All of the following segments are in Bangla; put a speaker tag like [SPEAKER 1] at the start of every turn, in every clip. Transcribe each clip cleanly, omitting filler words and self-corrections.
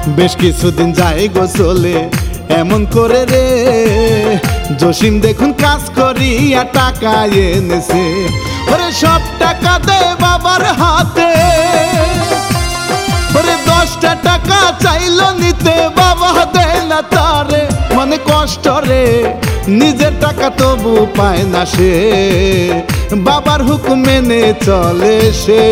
[SPEAKER 1] বেশ কিছুদিন যায় গো চলে এমন করে রে, জসিম দেখুন কাজ করিয়া টাকা এনেছে, ওরে সব টাকা দে বাবার হাতে, ওরে 10টা টাকা চাইলো নিতে বাবা দেয় না তারে, মানে কষ্ট রে নিজের টাকা তবু পায় না সে, বাবার হুকুম মেনে চলে সে।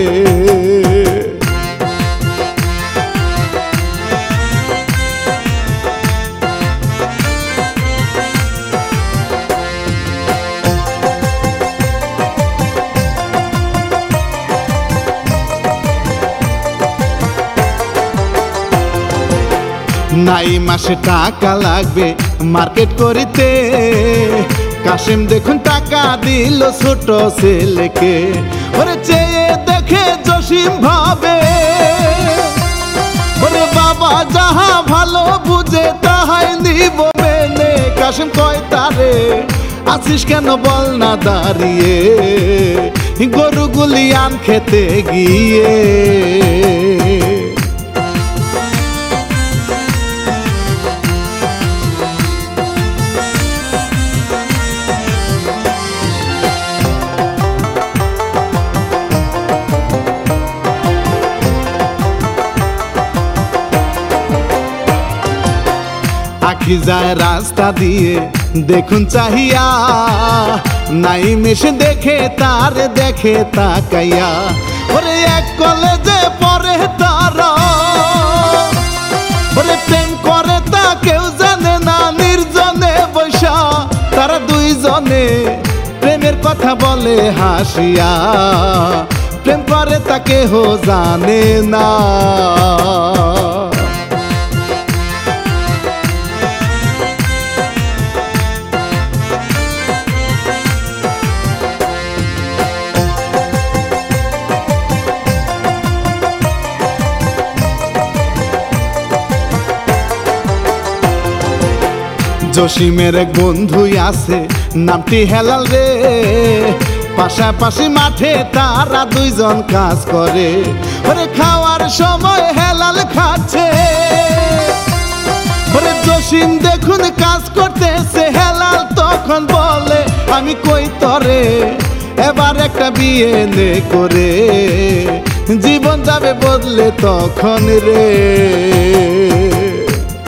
[SPEAKER 1] নাই মাসে টাকা লাগবে মার্কেট করিতে, কাশেম দেখুন টাকা দিল ছোট ছেলেকে, ওরে চেয়ে দেখে জসিম ভাবে, ওরে বাবা যাহা ভালো বুঝে তাহাই নিব মেনে। কাশেম কয় তারে আছিস কেন বল না দাঁড়িয়ে, গরুগুলি আন খেতে গিয়ে। আখি যায় রাস্তা দিয়ে দেখুন চাহিয়া, নাই মেশে দেখে তার দেখে তাকাইয়া, ওরে এক কলেজে পড়ে তারা, ওরে প্রেম করে তা কেউ জানে না, নির্জনে বৈশা তারা দুইজনে প্রেমের কথা বলে হাসিয়া, প্রেম করে তা কেহ জানে না। জসিমের এক বন্ধুই আছে নামটি হেলাল রে, পাশাপাশি মাঠে তারা দুইজন কাজ করে, ওরে খাওয়ার সময় হেলাল খাচ্ছে, ওরে জসিম দেখুন কাজ করতেছে, হেলাল তখন বলে আমি কই তরে এবার একটা বিয়ে নে করে, জীবন যাবে বদলে তখন রে।